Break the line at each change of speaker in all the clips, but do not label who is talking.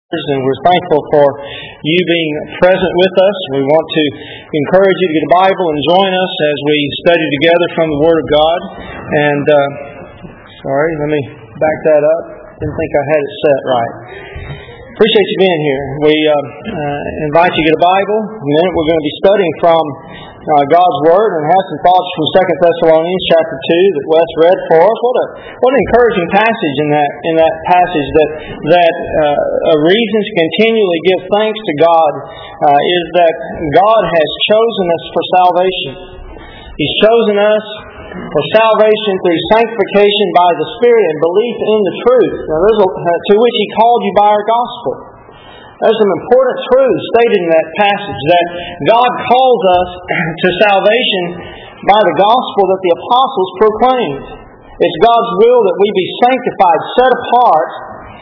And we're thankful for you being present with us. We want to encourage you to get a Bible and join us as we study together from the Word of God. And, let me back that up. Didn't think I had it set right. Appreciate you being here. We invite you to get a Bible. In a minute we're going to be studying from God's Word and have some thoughts from 2 Thessalonians chapter 2 that Wes read for us. What an encouraging passage in that passage that a reason to continually give thanks to God is that God has chosen us for salvation. He's chosen us for salvation through sanctification by the Spirit and belief in the truth. Now, to which He called you by our gospel. There's some important truths stated in that passage, that God calls us to salvation by the gospel that the apostles proclaimed. It's God's will that we be sanctified, set apart,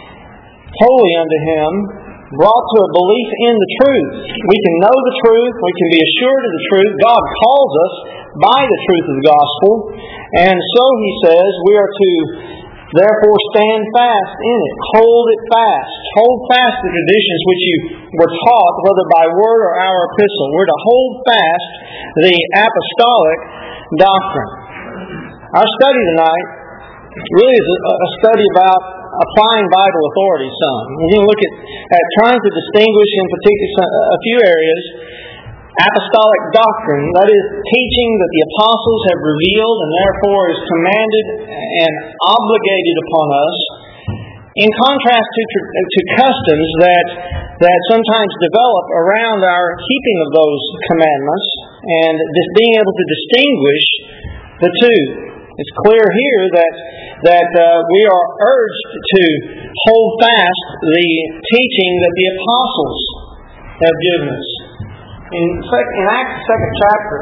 holy unto Him, brought to a belief in the truth. We can know the truth, we can be assured of the truth. God calls us by the truth of the gospel, and so He says we are to therefore stand fast in it. Hold it fast. Hold fast the traditions which you were taught, whether by word or our epistle. We're to hold fast the apostolic doctrine. Our study tonight really is a study about applying Bible authority some. We're going to look at trying to distinguish in particular a few areas apostolic doctrine, that is, teaching that the apostles have revealed and therefore is commanded and obligated upon us, in contrast to customs that sometimes develop around our keeping of those commandments, and just being able to distinguish the two. It's clear here that we are urged to hold fast the teaching that the apostles have given us. In Acts 2nd chapter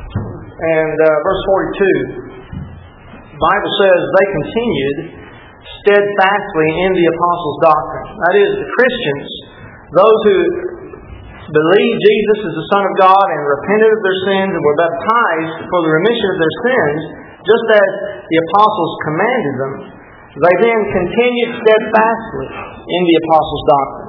and verse 42, the Bible says they continued steadfastly in the apostles' doctrine. That is, the Christians, those who believed Jesus as the Son of God and repented of their sins and were baptized for the remission of their sins, just as the apostles commanded them, they then continued steadfastly in the apostles' doctrine.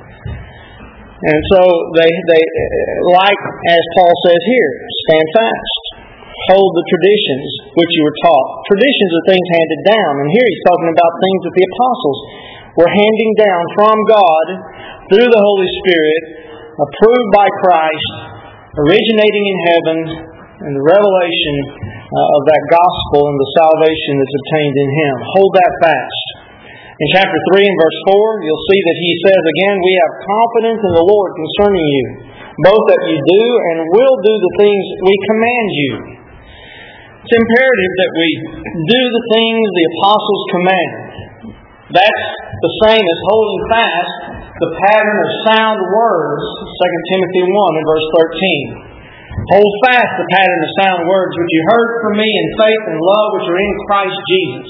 And so they like, as Paul says here, stand fast. Hold the traditions which you were taught. Traditions are things handed down. And here he's talking about things that the apostles were handing down from God through the Holy Spirit, approved by Christ, originating in heaven, and the revelation of that gospel and the salvation that's obtained in Him. Hold that fast. In chapter 3 and verse 4, you'll see that he says again, we have confidence in the Lord concerning you, both that you do and will do the things we command you. It's imperative that we do the things the apostles command. That's the same as holding fast the pattern of sound words, 2 Timothy 1 and verse 13. Hold fast the pattern of sound words which you heard from me in faith and love which are in Christ Jesus.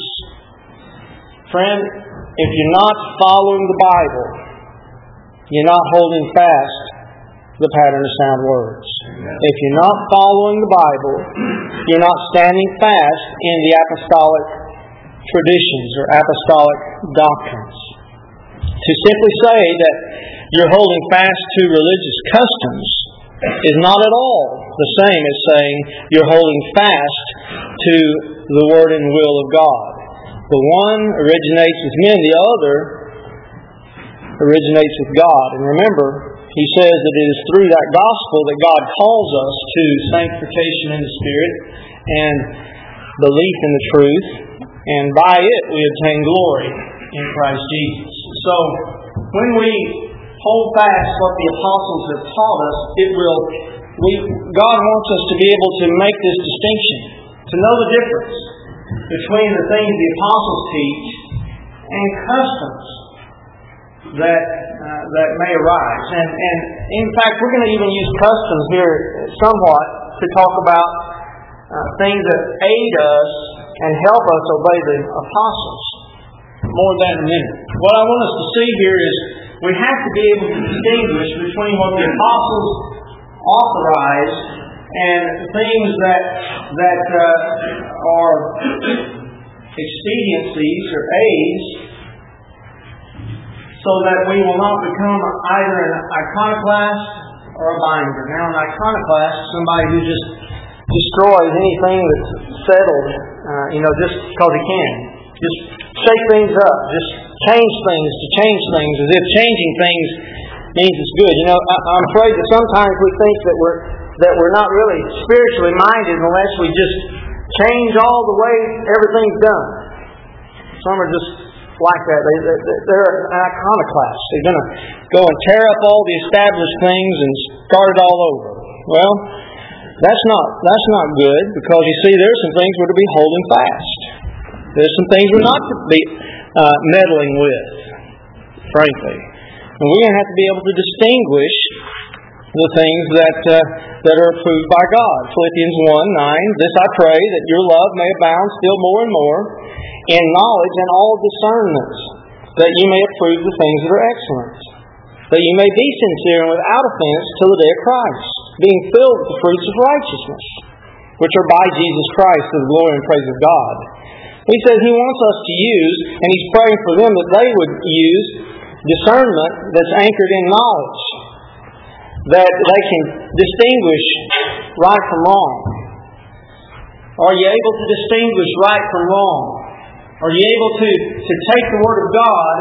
Friend, if you're not following the Bible, you're not holding fast the pattern of sound words. If you're not following the Bible, you're not standing fast in the apostolic traditions or apostolic doctrines. To simply say that you're holding fast to religious customs is not at all the same as saying you're holding fast to the Word and will of God. The one originates with men, the other originates with God. And remember, he says that it is through that gospel that God calls us to sanctification in the Spirit and belief in the truth, and by it we obtain glory in Christ Jesus. So, when we hold fast what the apostles have taught us, God wants us to be able to make this distinction, to know the difference between the things the apostles teach and customs that may arise. And in fact, we're going to even use customs here somewhat to talk about things that aid us and help us obey the apostles. More than a minute. What I want us to see here is we have to be able to distinguish between what the apostles authorized and things that are expediencies or aids so that we will not become either an iconoclast or a binder. Now, an iconoclast is somebody who just destroys anything that's settled, just because he can. Just shake things up, just change things to change things, as if changing things means it's good. I'm afraid that sometimes we think that we're not really spiritually minded unless we just change all the way everything's done. Some are just like that. They're an iconoclast. They're going to go and tear up all the established things and start it all over. Well, that's not good, because you see, there's some things we're to be holding fast. There's some things we're not to be meddling with, frankly. And we're going to have to be able to distinguish the things that are approved by God. Philippians 1:9, "This I pray, that your love may abound still more and more in knowledge and all discernment, that you may approve the things that are excellent, that you may be sincere and without offense till the day of Christ, being filled with the fruits of righteousness, which are by Jesus Christ to the glory and praise of God." He says He wants us to use, and He's praying for them that they would use discernment that's anchored in knowledge, that they can distinguish right from wrong. Are you able to distinguish right from wrong? Are you able to take the Word of God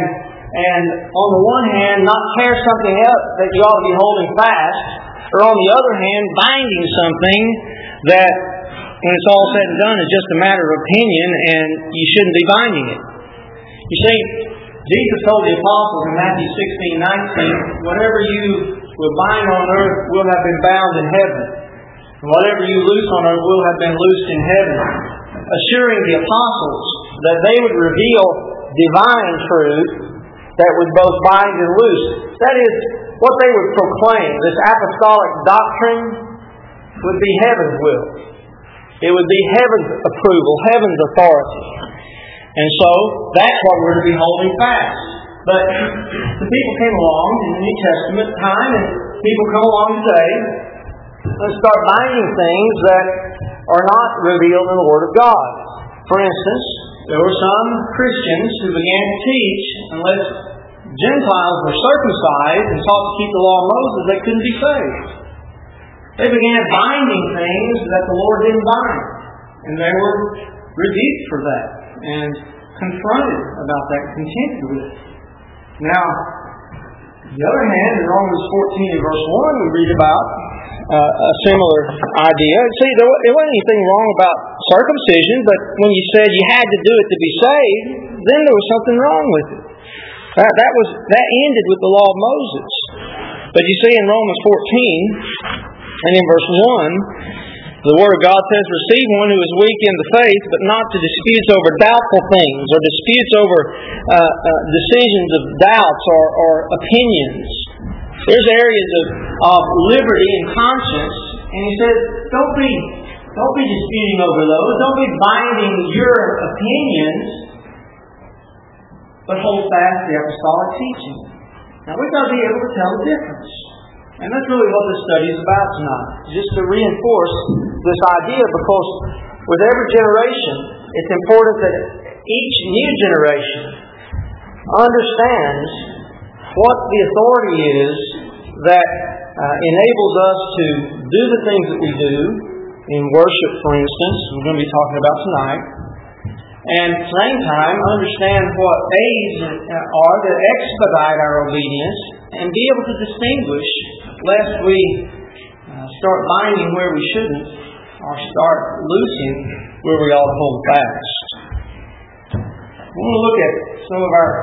and on the one hand not tear something up that you ought to be holding fast, or on the other hand binding something that, when it's all said and done, is just a matter of opinion and you shouldn't be binding it? You see, Jesus told the apostles in Matthew 16:19, "Whatever you will bind on earth will have been bound in heaven, and whatever you loose on earth will have been loosed in heaven," assuring the apostles that they would reveal divine truth that would both bind and loose. That is, what they would proclaim, this apostolic doctrine, would be heaven's will. It would be heaven's approval, heaven's authority. And so, that's what we're to be holding fast. But the people came along in the New Testament time, and people come along today and start binding things that are not revealed in the Word of God. For instance, there were some Christians who began to teach, unless Gentiles were circumcised and sought to keep the law of Moses, they couldn't be saved. They began binding things that the Lord didn't bind. And they were rebuked for that and confronted about that, contended with it. Now, on the other hand, in Romans 14 and verse 1, we read about a similar idea. See, there wasn't anything wrong about circumcision, but when you said you had to do it to be saved, then there was something wrong with it. That ended with the law of Moses. But you see in Romans 14 and in verse 1, the Word of God says, "Receive one who is weak in the faith, but not to disputes over doubtful things, or disputes over decisions of doubts or opinions." There's areas of liberty and conscience, and he says, don't be disputing over those. Don't be binding your opinions, but hold fast the apostolic teaching. Now we've got to be able to tell the difference. And that's really what this study is about tonight. Just to reinforce this idea, because with every generation, it's important that each new generation understands what the authority is that enables us to do the things that we do in worship, for instance, we're going to be talking about tonight, and at the same time understand what aids are that expedite our obedience and be able to distinguish, lest we start binding where we shouldn't or start loosing where we ought to hold fast. We want to look at some of our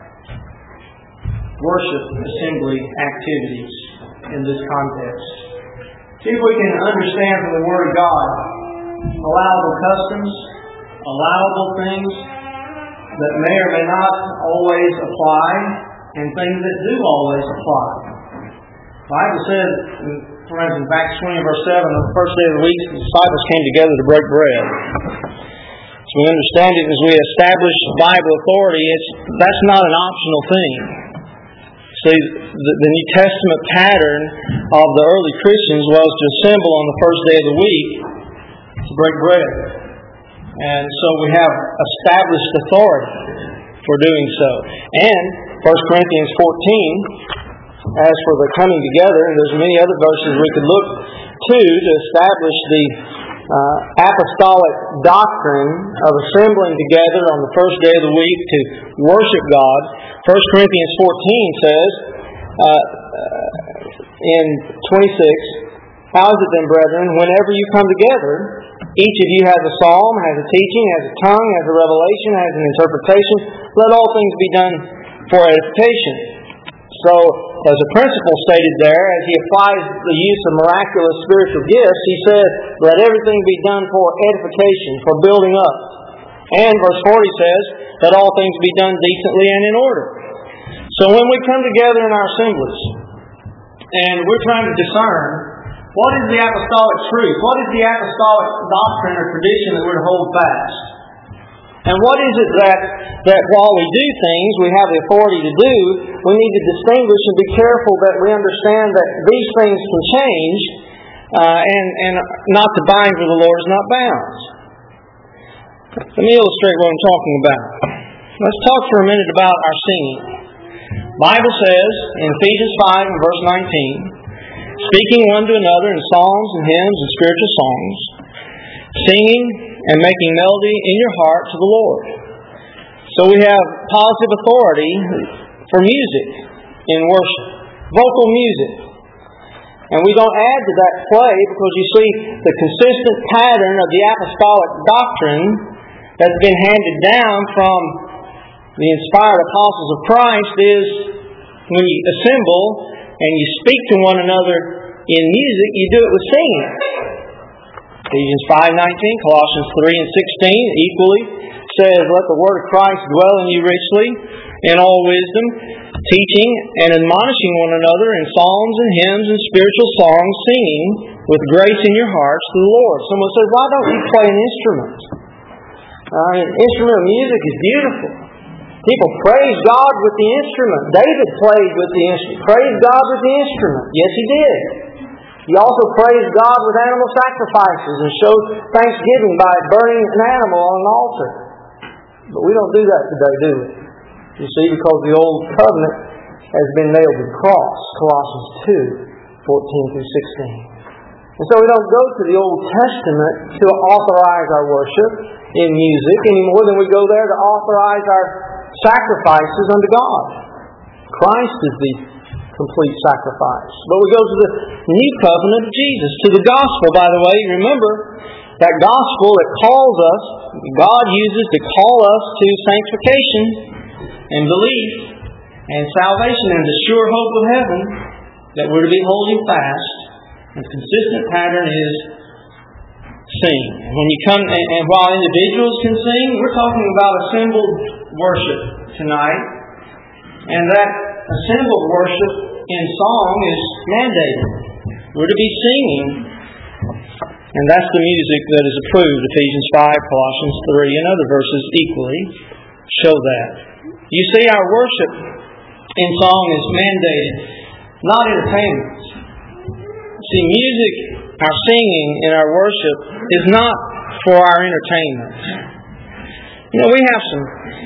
worship assembly activities in this context. See if we can understand from the Word of God allowable customs, allowable things that may or may not always apply, and things that do always apply. The Bible says, for instance, Acts 20 verse 7, on the first day of the week, the disciples came together to break bread. So we understand it as we establish Bible authority, that's not an optional thing. See, the New Testament pattern of the early Christians was to assemble on the first day of the week to break bread. And so we have established authority for doing so. And 1 Corinthians 14, as for the coming together, and there's many other verses we could look to establish the apostolic doctrine of assembling together on the first day of the week to worship God. 1 Corinthians 14 says in 26, "How is it then, brethren, whenever you come together, each of you has a psalm, has a teaching, has a tongue, has a revelation, has an interpretation. Let all things be done for edification." So, as a principle stated there, as he applies the use of miraculous spiritual gifts, he says, let everything be done for edification, for building up. And verse 40 says, let all things be done decently and in order. So when we come together in our assemblies, and we're trying to discern, what is the apostolic truth? What is the apostolic doctrine or tradition that we're to hold fast? And what is it that while we do things we have the authority to do, we need to distinguish and be careful that we understand that these things can change and not to bind where the Lord is not bound. Let me illustrate what I'm talking about. Let's talk for a minute about our singing. The Bible says in Ephesians 5 and verse 19, speaking one to another in psalms and hymns and spiritual songs, singing and making melody in your heart to the Lord. So we have positive authority for music in worship, vocal music. And we don't add to that play because you see the consistent pattern of the apostolic doctrine that's been handed down from the inspired apostles of Christ is when you assemble and you speak to one another in music, you do it with singing. Ephesians 5:19, Colossians 3 and 16 equally says, let the word of Christ dwell in you richly in all wisdom, teaching and admonishing one another in psalms and hymns and spiritual songs, singing with grace in your hearts to the Lord. Someone says, why don't you play an instrument? Instrument music is beautiful. People praise God with the instrument. David played with the instrument. Praise God with the instrument. Yes, he did. He also praised God with animal sacrifices and showed thanksgiving by burning an animal on an altar. But we don't do that today, do we? You see, because the old covenant has been nailed to the cross. Colossians 2, 14 through 16. And so we don't go to the Old Testament to authorize our worship in music any more than we go there to authorize our sacrifices unto God. Christ is the complete sacrifice. But we go to the new covenant of Jesus, to the gospel, by the way. Remember, that gospel that calls us, God uses to call us to sanctification and belief and salvation and the sure hope of heaven that we're to be holding fast. And the consistent pattern is sing. And when you come, and while individuals can sing, we're talking about assembled worship tonight. And that assembled worship in song is mandated. We're to be singing. And that's the music that is approved. Ephesians 5, Colossians 3, and other verses equally show that. You see, our worship in song is mandated, not entertainment. See, music, our singing in our worship is not for our entertainment. You know, we have some,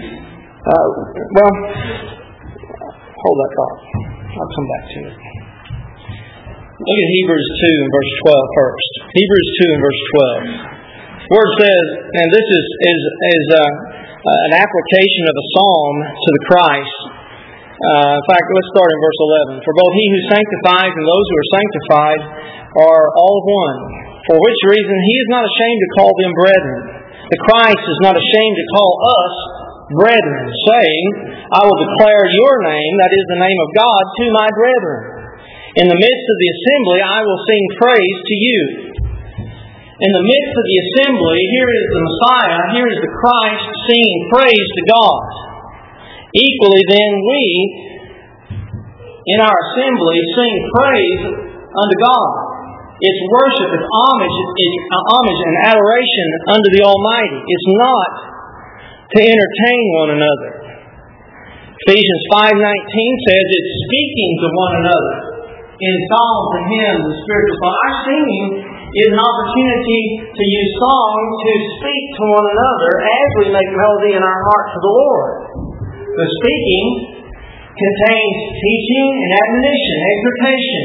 hold that thought. I'll come back to it. Look at Hebrews 2 and verse 12 first. Hebrews 2 and verse 12. The word says, and this is an application of a psalm to the Christ. In fact, let's start in verse 11. For both he who sanctifies and those who are sanctified are all one. For which reason he is not ashamed to call them brethren. The Christ is not ashamed to call us brethren, saying, I will declare your name, that is the name of God, to my brethren. In the midst of the assembly, I will sing praise to you. In the midst of the assembly, here is the Messiah, here is the Christ singing praise to God. Equally then, we, in our assembly, sing praise unto God. It's worship, it's homage and adoration unto the Almighty. It's not to entertain one another. Ephesians 5:19 says it's speaking to one another in psalms and hymns and spiritual songs. Our singing is an opportunity to use song to speak to one another as we make melody in our heart to the Lord. The speaking contains teaching and admonition, exhortation.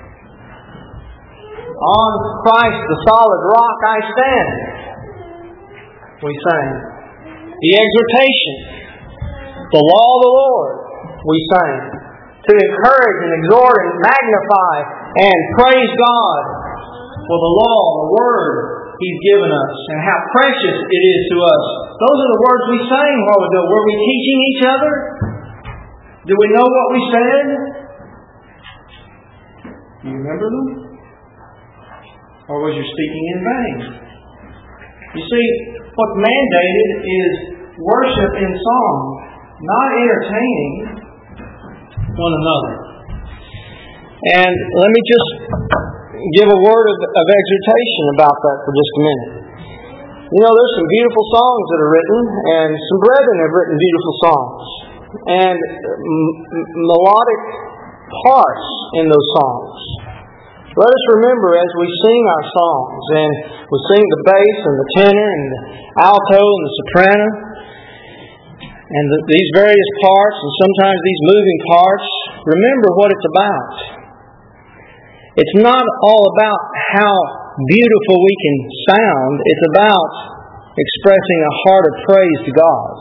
On Christ, the solid rock, I stand. We sang. The exhortation, the law of the Lord, we sang. To encourage and exhort and magnify and praise God for the law, the Word He's given us, and how precious it is to us. Those are the words we sang a while ago. Were we teaching each other? Do we know what we said? Do you remember them? Or was your speaking in vain? You see, what's mandated is worship in song, not entertaining one another. And let me just give a word of exhortation about that for just a minute. You know, there's some beautiful songs that are written, and some brethren have written beautiful songs. And melodic parts in those songs. Let us remember as we sing our songs, and we sing the bass and the tenor and the alto and the soprano, and these various parts, and sometimes these moving parts, remember what it's about. It's not all about how beautiful we can sound. It's about expressing a heart of praise to God.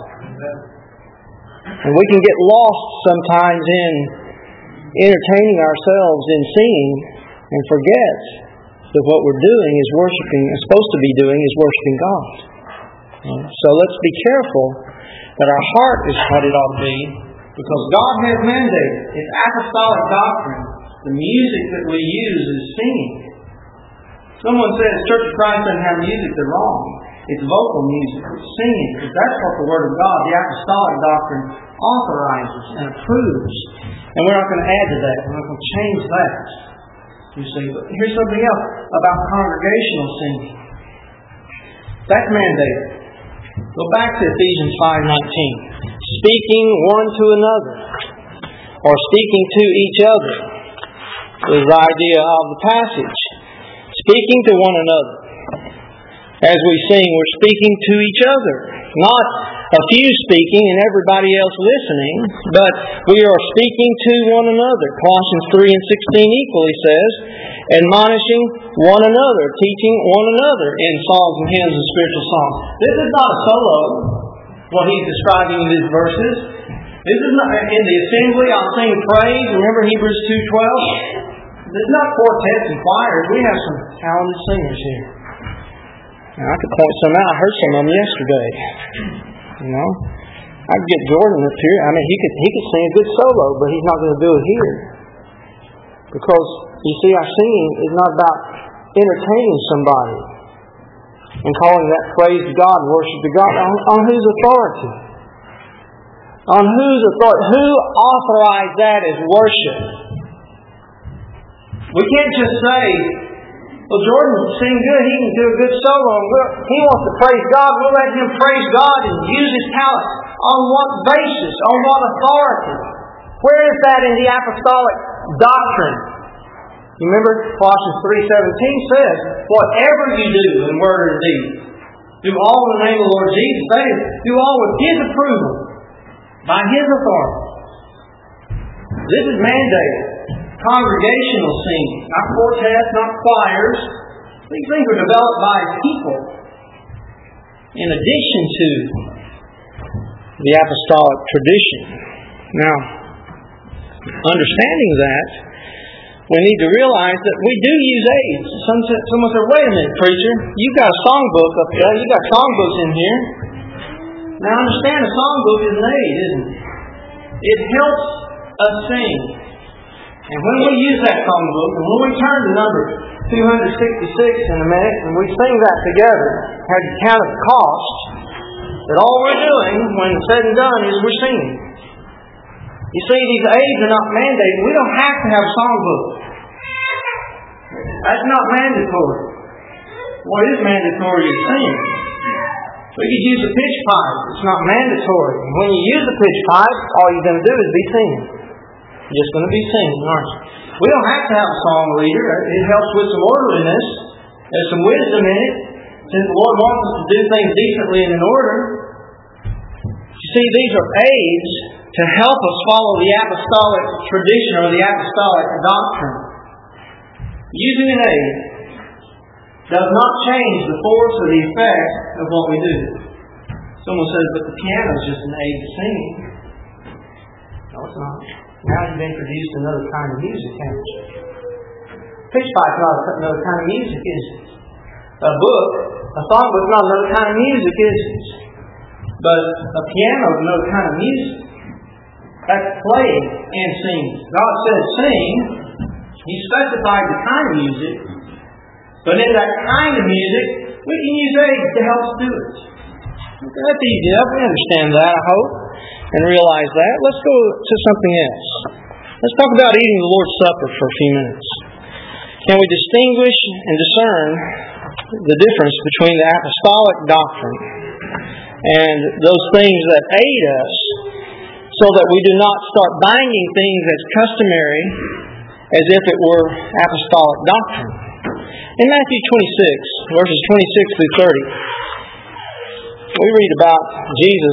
And we can get lost sometimes in entertaining ourselves in singing and forget that what we're doing is worshiping, supposed to be doing is worshiping God. So let's be careful that our heart is what it ought to be, because God has mandated. It's apostolic doctrine. The music that we use is singing. Someone says Church of Christ doesn't have music, they're wrong. It's vocal music, it's singing, because that's what the Word of God, the apostolic doctrine, authorizes and approves. And we're not going to add to that. We're not going to change that. You see, but here's something else about congregational singing. That's mandated. Go back to Ephesians 5:19. Speaking one to another, or speaking to each other, is the idea of the passage. Speaking to one another. As we sing, we're speaking to each other. Not a few speaking and everybody else listening, but we are speaking to one another. Colossians 3:16 equally says, admonishing one another, teaching one another in songs and hymns and spiritual songs. This is not a solo, what he's describing in these verses. This is not in the assembly, I'll sing praise. Remember Hebrews 2:12? This is not quartets and choirs. We have some talented singers here. And I could point some out. I heard some of them yesterday. You know, I could get Jordan up here. I mean, he could sing a good solo, but he's not going to do it here, because you see, our singing is not about entertaining somebody and calling that praise to God and worship to God. On whose authority? On whose authority? Who authorized that as worship? We can't just say, well, Jordan can sing good, he can do a good solo, and he wants to praise God, we'll let him praise God and use his talent. On what basis? On what authority? Where is that in the apostolic doctrine? You remember Colossians 3:17 says, whatever you do in word or deed, do all in the name of the Lord Jesus. That is, do all with His approval, by His authority. This is mandated. Congregational singing, not quartets, not choirs. These things are developed by people in addition to the apostolic tradition. Now, understanding that, we need to realize that we do use aids. Someone said, wait a minute, preacher, you've got a songbook up there, you've got songbooks in here. Now understand, a songbook is an aid, isn't it? It helps us sing. And when we use that songbook, and when we turn to number 266 in a minute, and we sing that together, have you count the cost, that all we're doing, when it's said and done, is we're singing. You see, these aids are not mandated. We don't have to have a songbook. That's not mandatory. What is mandatory is sing. We could use a pitch pipe. It's not mandatory. When you use a pitch pipe, all you're going to do is be singing. You're just going to be singing, aren't you? We don't have to have a song leader. It helps with some orderliness. There's some wisdom in it. Since the Lord wants us to do things decently and in order. You see, these are aids to help us follow the apostolic tradition or the apostolic doctrine. Using an aid does not change the force or the effect of what we do. Someone says, but the piano is just an aid to singing. No, it's not. Now you've introduced another kind of music, haven't you? Pitch pipe is not another kind of music, is it? A book, a songbook is not another kind of music, is it? But a piano is another kind of music. That's playing and singing. God said sing. He specified the kind of music. But in that kind of music, we can use aids to help us do it. That's easy enough. We understand that, I hope, and realize that. Let's go to something else. Let's talk about eating the Lord's Supper for a few minutes. Can we distinguish and discern the difference between the apostolic doctrine and those things that aid us so that we do not start banging things as customary as if it were apostolic doctrine? In Matthew 26, verses 26 through 30, we read about Jesus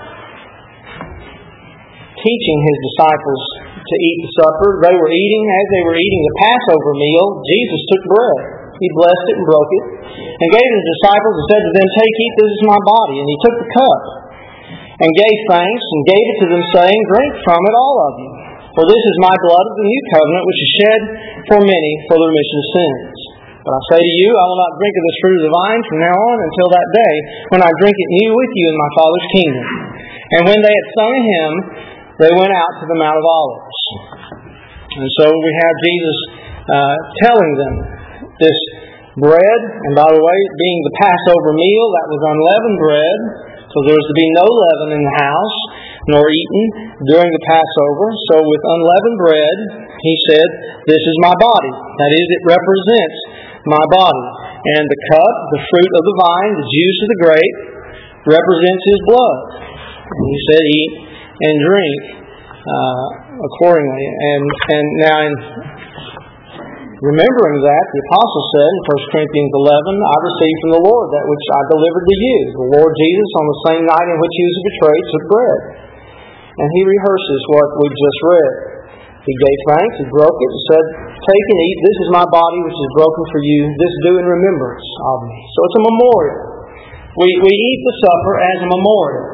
teaching His disciples to eat the supper. They were eating. As they were eating the Passover meal, Jesus took bread. He blessed it and broke it, and gave His disciples and said to them, "Take, eat, this is my body." And He took the cup, and gave thanks, and gave it to them, saying, "Drink from it, all of you. For this is my blood of the new covenant, which is shed for many for the remission of sins. But I say to you, I will not drink of this fruit of the vine from now on until that day when I drink it new with you in my Father's kingdom." And when they had sung a hymn, they went out to the Mount of Olives. And so we have Jesus telling them this bread, and by the way, being the Passover meal, that was unleavened bread, so there was to be no leaven in the house, nor eaten during the Passover. So with unleavened bread, He said, "This is my body." That is, it represents my body. And the cup, the fruit of the vine, the juice of the grape, represents His blood. And He said, "Eat and drink accordingly." And now, in remembering that, the Apostle said in 1 Corinthians 11, "I received from the Lord that which I delivered to you. The Lord Jesus, on the same night in which He was betrayed, took bread." And he rehearses what we just read. He gave thanks, He broke it, and said, "Take and eat, this is my body which is broken for you. This do in remembrance of me." So it's a memorial. We eat the supper as a memorial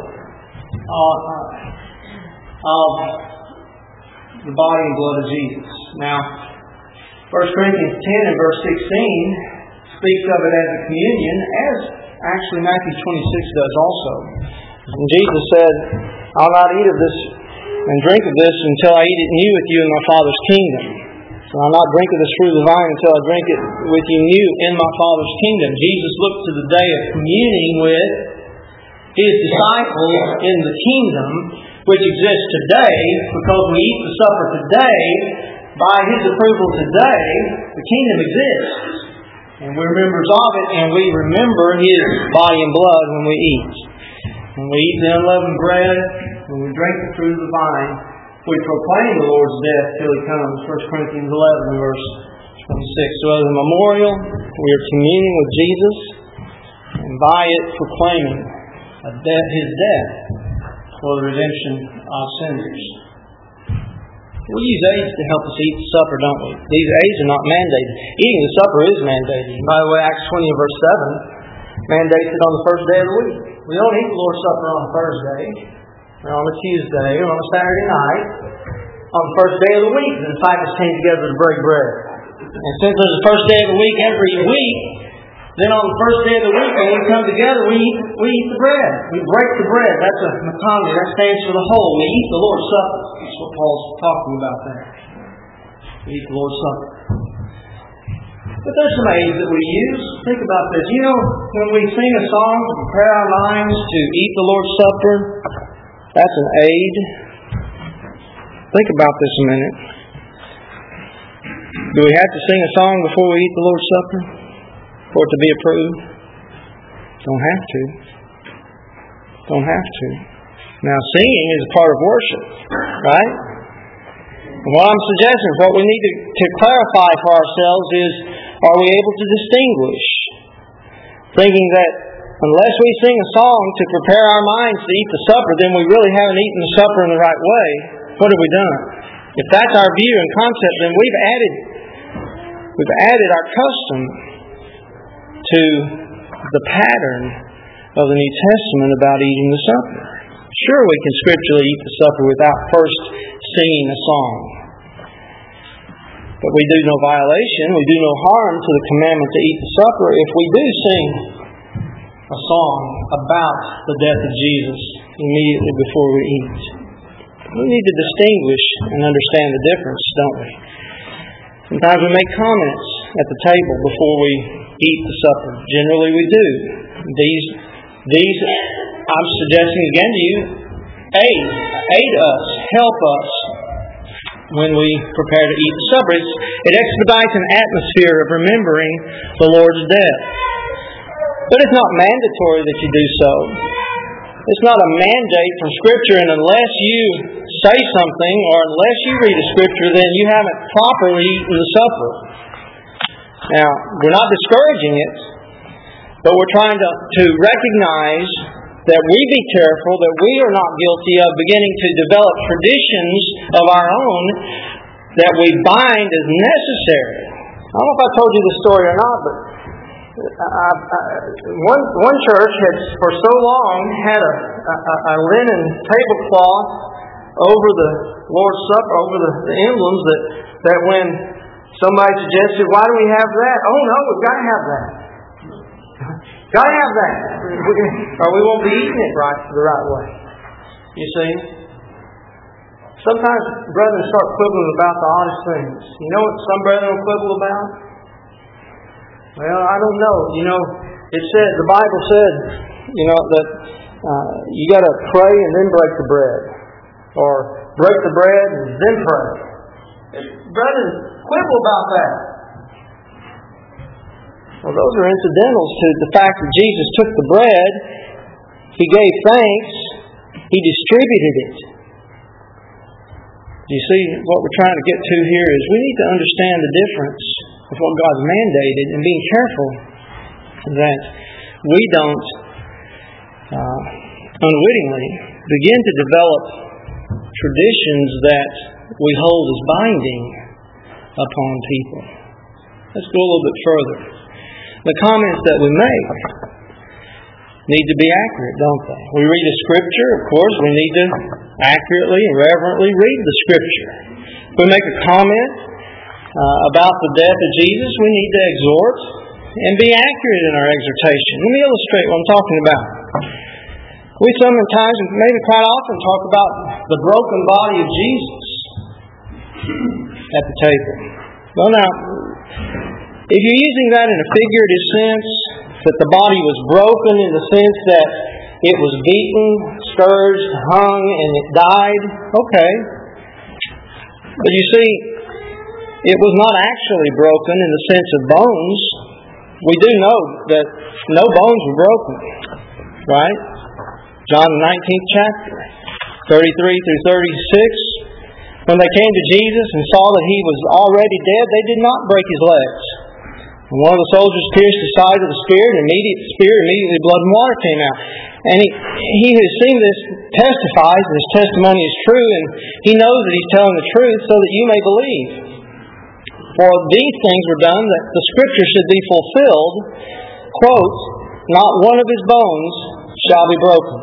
of the body and blood of Jesus. Now, 1 Corinthians 10 and verse 16 speaks of it as a communion, as actually Matthew 26 does also. And Jesus said, "I'll not eat of this and drink of this until I eat it new with you in my Father's kingdom. So I'll not drink of this fruit of the vine until I drink it with you new in my Father's kingdom." Jesus looked to the day of communing with His disciples in the kingdom, which exists today, because we eat the supper today. By His approval today, the kingdom exists. And we're members of it, and we remember His body and blood when we eat. When we eat the unleavened bread, when we drink the fruit of the vine, we proclaim the Lord's death till He comes. 1 Corinthians 11, verse 26. So as a memorial, we are communing with Jesus, and by it proclaiming His death for the redemption of sinners. We use aids to help us eat the supper, don't we? These aids are not mandated. Eating the supper is mandated. By the way, Acts 20 and verse 7 mandates it on the first day of the week. We don't eat the Lord's Supper on a Thursday, or on a Tuesday, or on a Saturday night. On the first day of the week, the disciples came together to break bread. And since there's the first day of the week every week, then on the first day of the week, when we come together, we eat the bread. We break the bread. That's a metonymy. That stands for the whole. We eat the Lord's Supper. That's what Paul's talking about there. We eat the Lord's Supper. But there's some aids that we use. Think about this. You know, when we sing a song to prepare our minds to eat the Lord's Supper, that's an aid. Think about this a minute. Do we have to sing a song before we eat the Lord's Supper for it to be approved? Don't have to. Don't have to. Now, singing is a part of worship, right? And what I'm suggesting, what we need to clarify for ourselves is, are we able to distinguish? Thinking that unless we sing a song to prepare our minds to eat the supper, then we really haven't eaten the supper in the right way. What have we done? If that's our view and concept, then we've added our custom to the pattern of the New Testament about eating the supper. Sure, we can scripturally eat the supper without first singing a song. But we do no violation, we do no harm to the commandment to eat the supper if we do sing a song about the death of Jesus immediately before we eat. We need to distinguish and understand the difference, don't we? Sometimes we make comments at the table before we eat the supper. Generally we do. These I'm suggesting again to you, aid us, help us when we prepare to eat the supper. It expedites an atmosphere of remembering the Lord's death. But it's not mandatory that you do so. It's not a mandate from Scripture, and unless you say something or unless you read a Scripture, then you haven't properly eaten the supper. Now, we're not discouraging it, but we're trying to recognize that we be careful that we are not guilty of beginning to develop traditions of our own that we bind as necessary. I don't know if I told you this story or not, but one church had for so long had a linen tablecloth over the Lord's Supper, over the emblems, that when somebody suggested, why do we have that? Oh no, we've got to have that. Got to have that. Or we won't be eating it the right way. You see? Sometimes brethren start quibbling about the oddest things. You know what some brethren will quibble about? Well, I don't know. The Bible said, that you got to pray and then break the bread. Or break the bread and then pray. Brethren, quibble about that. Well, those are incidentals to the fact that Jesus took the bread, He gave thanks, He distributed it. Do you see what we're trying to get to here is we need to understand the difference of what God's mandated and being careful that we don't unwittingly begin to develop traditions that we hold as binding upon people. Let's go a little bit further. The comments that we make need to be accurate, don't they? We read a Scripture, of course, we need to accurately and reverently read the Scripture. If we make a comment about the death of Jesus, we need to exhort and be accurate in our exhortation. Let me illustrate what I'm talking about. We sometimes, maybe quite often, talk about the broken body of Jesus at the table. Well, now, if you're using that in a figurative sense, that the body was broken in the sense that it was beaten, scourged, hung, and it died, okay. But you see, it was not actually broken in the sense of bones. We do know that no bones were broken, right? John 19th chapter, 33 through 36. When they came to Jesus and saw that He was already dead, they did not break His legs. And one of the soldiers pierced the side of the spear, and immediately blood and water came out. And he who has seen this testifies, and his testimony is true, and he knows that he's telling the truth so that you may believe. For these things were done that the Scripture should be fulfilled, quote, not one of his bones shall be broken.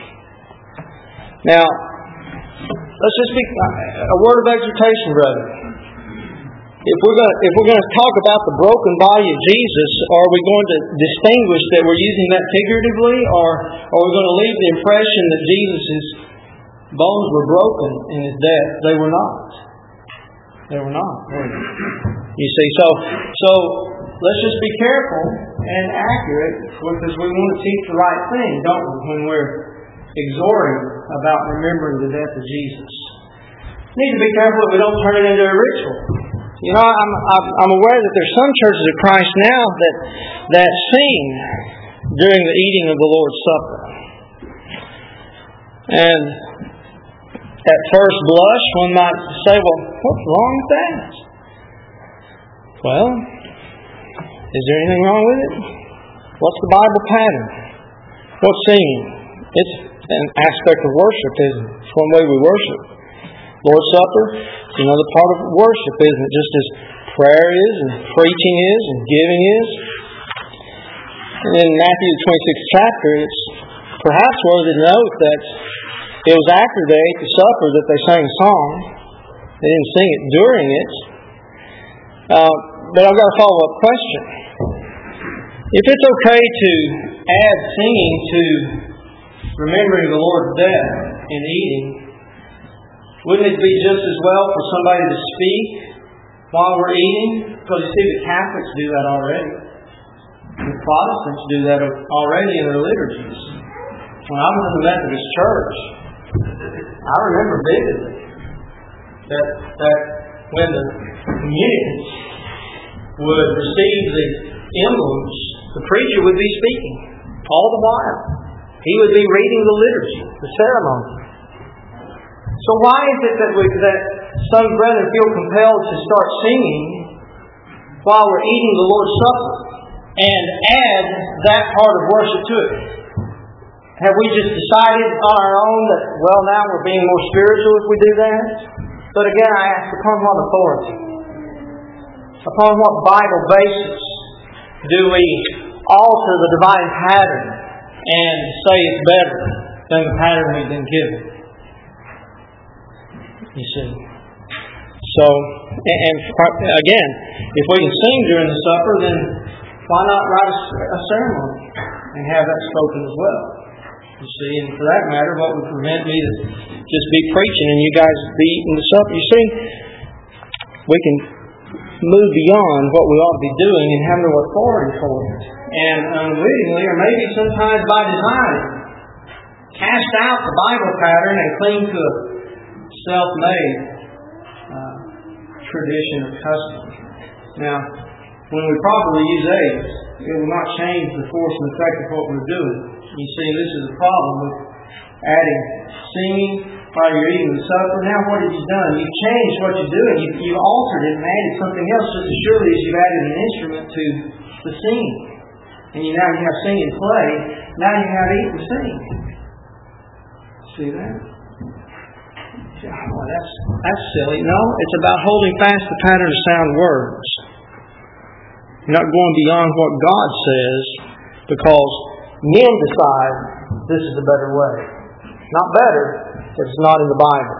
Now, let's just speak a word of exhortation, brother. If we're going to talk about the broken body of Jesus, are we going to distinguish that we're using that figuratively, or are we going to leave the impression that Jesus' bones were broken in His death? They were not. They were not. You see, so let's just be careful and accurate because we want to teach the right thing, don't we, when we're exhorting about remembering the death of Jesus. We need to be careful that we don't turn it into a ritual. You know, I'm aware that there's some churches of Christ now that sing during the eating of the Lord's Supper. And at first blush, one might say, well, what's wrong with that? Well, is there anything wrong with it? What's the Bible pattern? What's singing? It's an aspect of worship, isn't it? It's one way we worship. Lord's Supper is another part of worship, isn't it? Just as prayer is, and preaching is, and giving is. And in Matthew the 26th chapter, it's perhaps worthy to note that it was after they ate the supper that they sang a song. They didn't sing it during it. But I've got a follow-up question. If it's okay to add singing to remembering the Lord's death in eating, wouldn't it be just as well for somebody to speak while we're eating? Because you see, the Catholics do that already. The Protestants do that already in their liturgies. When I was in the Methodist Church, I remember vividly that when the communicants would receive the emblems, the preacher would be speaking all the while. He would be reading the liturgy, the ceremony. So why is it that some brethren feel compelled to start singing while we're eating the Lord's Supper and add that part of worship to it? Have we just decided on our own that, well, now we're being more spiritual if we do that? But again, I ask, upon what authority? Upon what Bible basis do we alter the divine pattern and say it's better than the pattern we've been given? You see. So, and again, if we can sing during the supper, then why not write a ceremony and have that spoken as well? You see, and for that matter, what would prevent me to just be preaching and you guys be eating the supper? You see, we can move beyond what we ought to be doing and have no authority for it. And unwittingly, or maybe sometimes by design, cast out the Bible pattern and cling to a self-made tradition of custom. Now, when we properly use aids, it will not change the force and effect of what we're doing. You see, this is a problem with adding singing while you're eating the supper. Now what have you done? You've changed what you're doing. You've altered it and added something else just as surely as you've added an instrument to the singing. And now you have singing play. Now you have eat and sing. See that? Oh, that's silly. No, it's about holding fast the pattern of sound words. You're not going beyond what God says because men decide this is the better way. Not better, it's not in the Bible.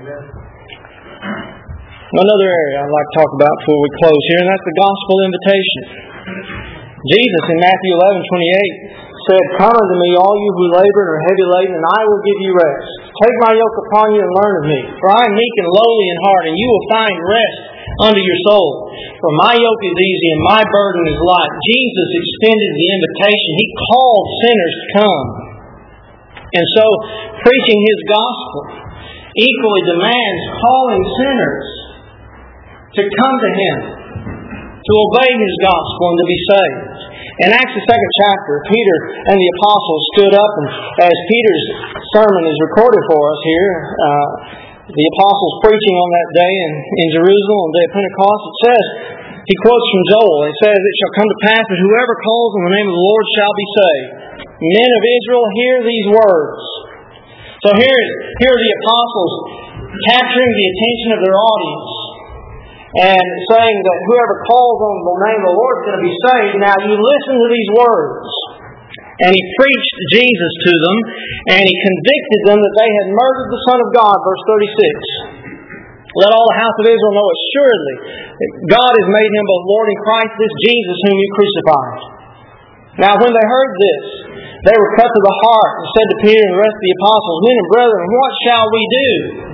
Another area I'd like to talk about before we close here, and that's the gospel invitation. Jesus in Matthew 11:28 said, "Come unto me, all you who labor and are heavy laden, and I will give you rest. Take my yoke upon you and learn of me, for I am meek and lowly in heart, and you will find rest unto your soul. For my yoke is easy and my burden is light." Jesus extended the invitation. He called sinners to come. And so, preaching His gospel equally demands calling sinners to come to Him, to obey His gospel and to be saved. In Acts the 2nd chapter, Peter and the apostles stood up, and as Peter's sermon is recorded for us here, the apostles preaching on that day in Jerusalem on the day of Pentecost, it says, he quotes from Joel, it says, "It shall come to pass that whoever calls on the name of the Lord shall be saved." Men of Israel, hear these words. So here are the apostles capturing the attention of their audience and saying that whoever calls on the name of the Lord is going to be saved. Now you listen to these words. And he preached Jesus to them, and he convicted them that they had murdered the Son of God, verse 36. "Let all the house of Israel know assuredly that God has made Him both Lord and Christ, this Jesus whom you crucified." Now when they heard this, they were cut to the heart and said to Peter and the rest of the apostles, "Men and brethren, what shall we do?"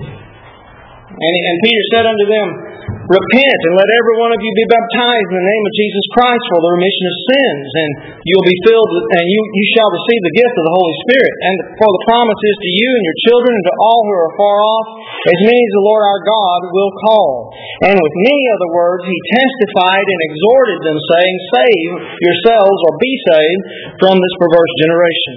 And Peter said unto them, "Repent, and let every one of you be baptized in the name of Jesus Christ for the remission of sins, and you will be filled, and you shall receive the gift of the Holy Spirit. And for the promise is to you and your children and to all who are far off, as many as the Lord our God will call." And with many other words he testified and exhorted them, saying, "Save yourselves, or be saved from this perverse generation."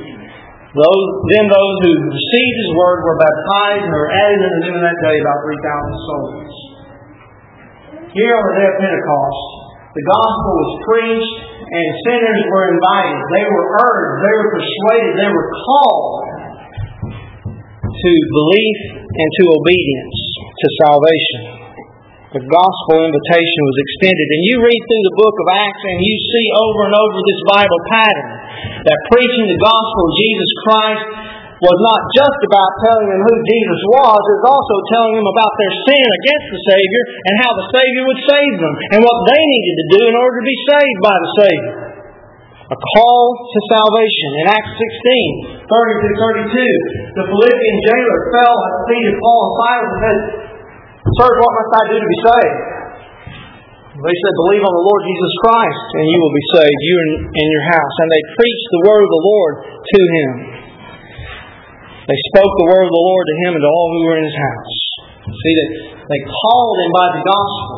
Then those who received His word were baptized, and were added unto them in that day about 3,000 souls. Here on the day of Pentecost, The gospel was preached, and sinners were invited. They were urged, they were persuaded, they were called to belief and to obedience, to salvation. The gospel invitation was extended. And you read through the book of Acts and you see over and over this Bible pattern that preaching the gospel of Jesus Christ was not just about telling them who Jesus was, it was also telling them about their sin against the Savior and how the Savior would save them and what they needed to do in order to be saved by the Savior. A call to salvation. In Acts 16, 30-32, the Philippian jailer fell at the feet of Paul and Silas and said, "Sirs, what must I do to be saved?" They said, "Believe on the Lord Jesus Christ and you will be saved, you and your house." And they preached the word of the Lord to him. They spoke the word of the Lord to him and to all who were in his house. See, they called him by the gospel.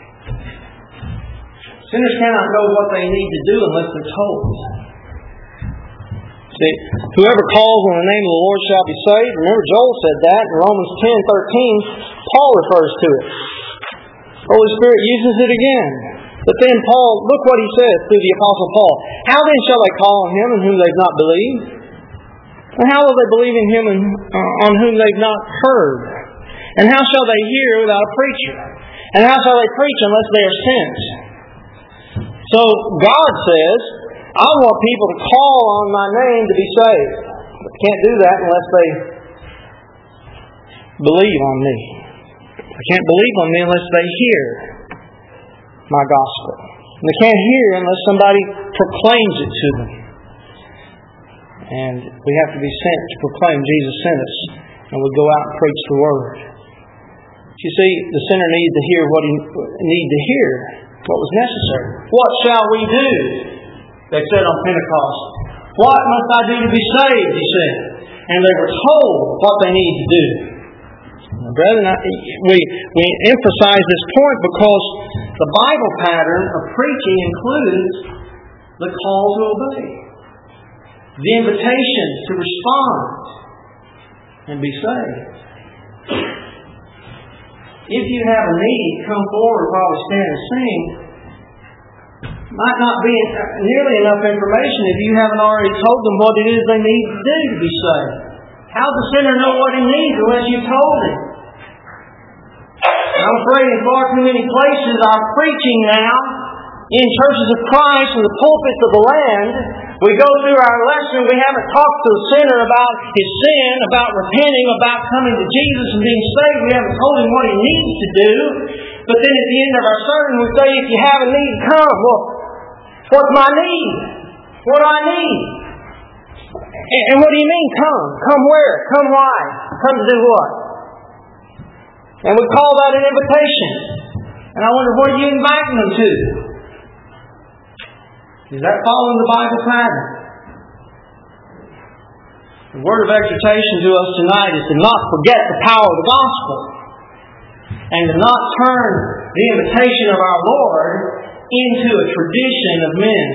Sinners cannot know what they need to do unless they're told. See, whoever calls on the name of the Lord shall be saved. Remember, Joel said that in Romans 10:13. Paul refers to it. Holy Spirit uses it again. But then Paul, look what he says through the Apostle Paul. "How then shall they call on him in whom they've not believed? And how will they believe in him on whom they've not heard? And how shall they hear without a preacher? And how shall they preach unless they are sent?" So God says, "I want people to call on my name to be saved. But they can't do that unless they believe on me. They can't believe on me unless they hear my gospel. And they can't hear unless somebody proclaims it to them. And we have to be sent to proclaim Jesus sent us. And we go out and preach the word." You see, the sinner needed to hear what he needed to hear, what was necessary. "What shall we do?" they said on Pentecost. "What must I do to be saved?" he said. And they were told what they needed to do. Now, brethren, we emphasize this point because the Bible pattern of preaching includes the call to obey, the invitation to respond and be saved. If you have a need, come forward while we stand and sing. Might not be nearly enough information if you haven't already told them what it is they need to do to be saved. How does the sinner know what he needs unless you told him? I'm afraid in far too many places our preaching now, in churches of Christ and the pulpits of the land, we go through our lesson, we haven't talked to the sinner about his sin, about repenting, about coming to Jesus and being saved. We haven't told him what he needs to do. But then at the end of our sermon we say, "If you have a need, come." Well, what's my need? What do I need? And what do you mean come? Come where? Come why? Come to do what? And we call that an invitation. And I wonder, what are you inviting them to? Is that following the Bible pattern? The word of exhortation to us tonight is to not forget the power of the gospel and to not turn the invitation of our Lord into a tradition of men.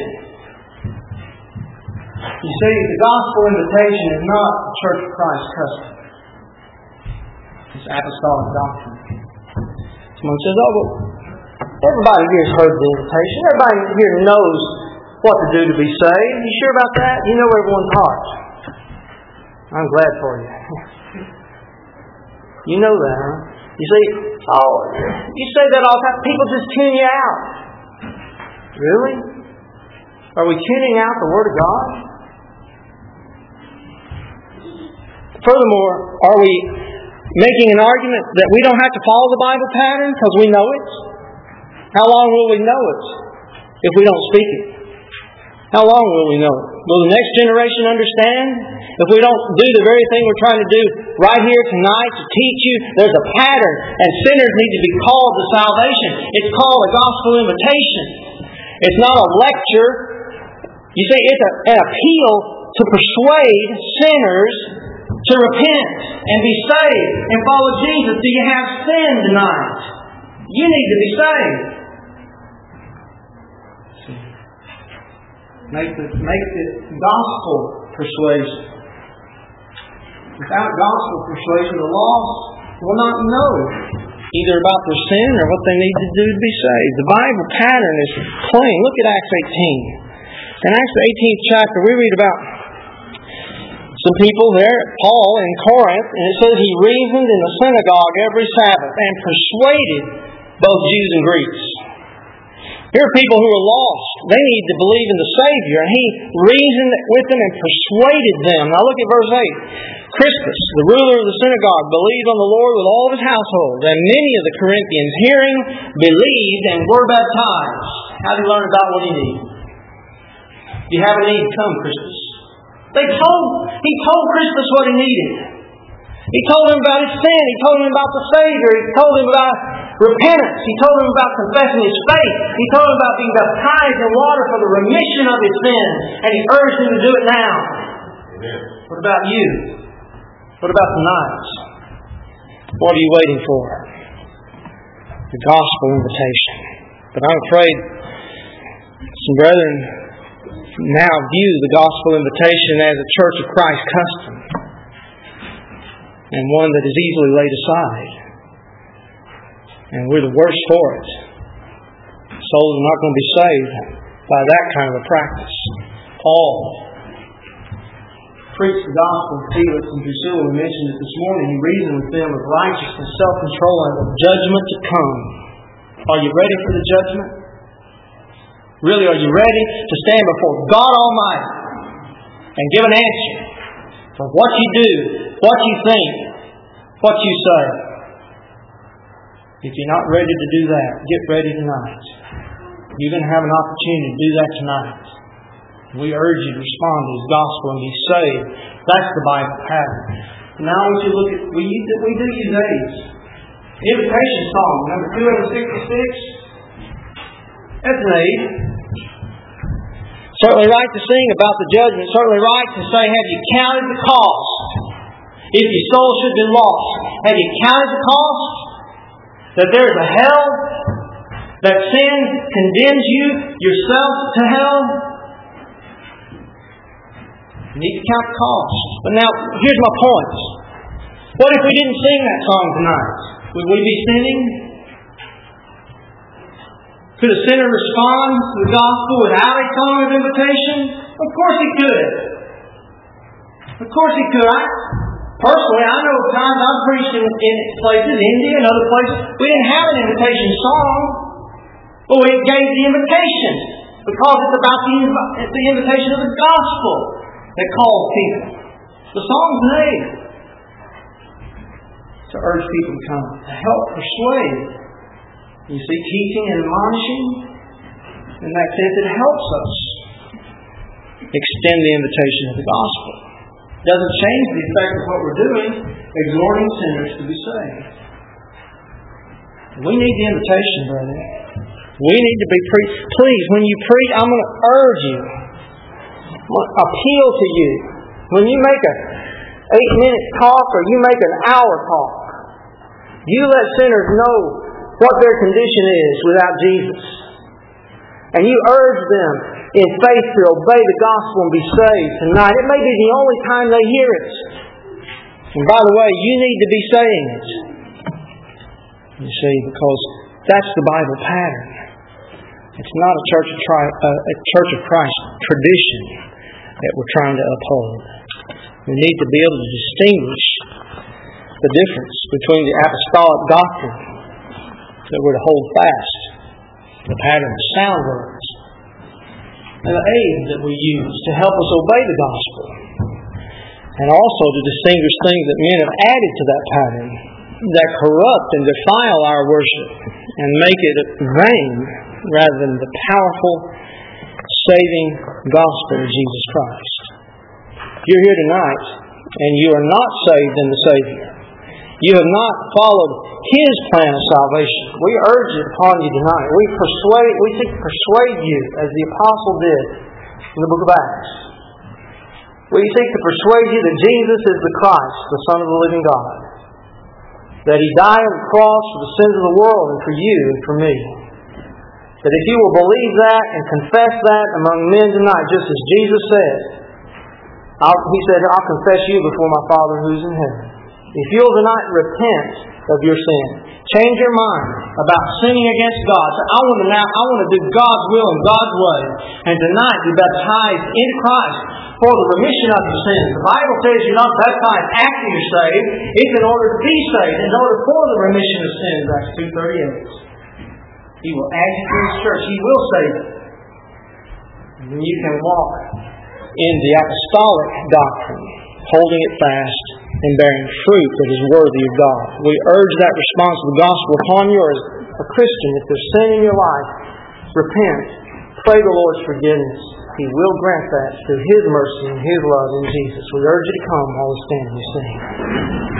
You see, the gospel invitation is not the Church of Christ custom. It's apostolic doctrine. Someone says, "Oh, well, everybody here has heard the invitation. Everybody here knows what to do to be saved. You sure about that? You know everyone's heart." I'm glad for you. You know that, huh? You see, you say that all the time. People just tune you out. Really? Are we tuning out the Word of God? Furthermore, are we making an argument that we don't have to follow the Bible pattern because we know it? How long will we know it if we don't speak it? How long will we know it? Will the next generation understand? If we don't do the very thing we're trying to do right here tonight to teach you, there's a pattern, and sinners need to be called to salvation. It's called a gospel invitation. It's not a lecture. You see, it's an appeal to persuade sinners to repent and be saved and follow Jesus. Do you have sin tonight? You need to be saved. Make the gospel persuasion. Without gospel persuasion, the lost will not know either about their sin or what they need to do to be saved. The Bible pattern is plain. Look at Acts 18. In Acts 18th chapter, we read about some people there, Paul in Corinth, and it says he reasoned in the synagogue every Sabbath and persuaded both Jews and Greeks. Here are people who are lost. They need to believe in the Savior, and he reasoned with them and persuaded them. Now look at verse 8. Crispus, the ruler of the synagogue, believed on the Lord with all of his household, and many of the Corinthians, hearing, believed and were baptized. How did he learn about what he needed? If you have a need, come, Crispus. He told Crispus what he needed. He told him about his sin. He told him about the Savior. He told him about repentance. He told him about confessing his faith. He told him about being baptized in water for the remission of his sins. And he urged him to do it now. Amen. What about you? What about tonight? What are you waiting for? The gospel invitation. But I'm afraid some brethren now view the gospel invitation as a Church of Christ custom, and one that is easily laid aside. And we're the worse for it. Souls are not going to be saved by that kind of a practice. Paul preached the gospel to Felix and Drusilla. We mentioned it this morning. He reasoned with them of righteousness, self-control, and of judgment to come. Are you ready for the judgment? Really, are you ready to stand before God Almighty and give an answer for what you do, what you think, what you say? If you're not ready to do that, get ready tonight. You're going to have an opportunity to do that tonight. We urge you to respond to His gospel and be saved. That's the Bible pattern. Now I want you to look at, we do use these. Invitation song, number 266. That's an aid. Certainly right to sing about the judgment. Certainly right to say, have you counted the cost? If your soul should be lost, have you counted the cost? That there is a hell? That sin condemns you, yourself, to hell? You need to count the cost. But now, here's my point. What if we didn't sing that song tonight? Would we be sinning? Could a sinner respond to the gospel without a song of invitation? Of course he could. Of course he could. Personally, I know of times I've preached in places, India and other places, we didn't have an invitation song, but we gave the invitation because it's about the invitation of the gospel that calls people. The song's made to urge people to come, to help persuade. You see, teaching and admonishing, in that sense, it helps us extend the invitation of the gospel. It doesn't change the effect of what we're doing, exhorting sinners to be saved. We need the invitation, brother. We need to be preached. Please, when you preach, I'm going to urge you, appeal to you. When you make a 8-minute talk or you make an hour talk, you let sinners know what their condition is without Jesus. And you urge them in faith to obey the gospel and be saved tonight. It may be the only time they hear it. And by the way, you need to be saying it. You see, because that's the Bible pattern. It's not a Church of Christ tradition that we're trying to uphold. We need to be able to distinguish the difference between the apostolic doctrine that we're to hold fast, the pattern of sound words, and the aids that we use to help us obey the gospel, and also to distinguish things that men have added to that pattern that corrupt and defile our worship and make it vain rather than the powerful, saving gospel of Jesus Christ. You're here tonight and you are not saved in the Savior. You have not followed His plan of salvation. We urge it upon you tonight. We seek to persuade you, as the apostle did in the book of Acts. We seek to persuade you that Jesus is the Christ, the Son of the living God. That He died on the cross for the sins of the world and for you and for me. That if you will believe that and confess that among men tonight, just as Jesus said, He said, I'll confess you before my Father who's in heaven. If you'll tonight repent of your sin. Change your mind about sinning against God. So I want to do God's will and God's way. And tonight be baptized into Christ for the remission of your sins. The Bible says you're not baptized after you're saved. It's in order to be saved, in order for the remission of sins. Acts 2:38. He will add you to His church. He will save you. And then you can walk in the apostolic doctrine, holding it fast and bearing fruit that is worthy of God. We urge that response of the gospel upon you as a Christian. If there's sin in your life, repent. Pray the Lord's forgiveness. He will grant that through His mercy and His love in Jesus. We urge you to come while we stand and sing.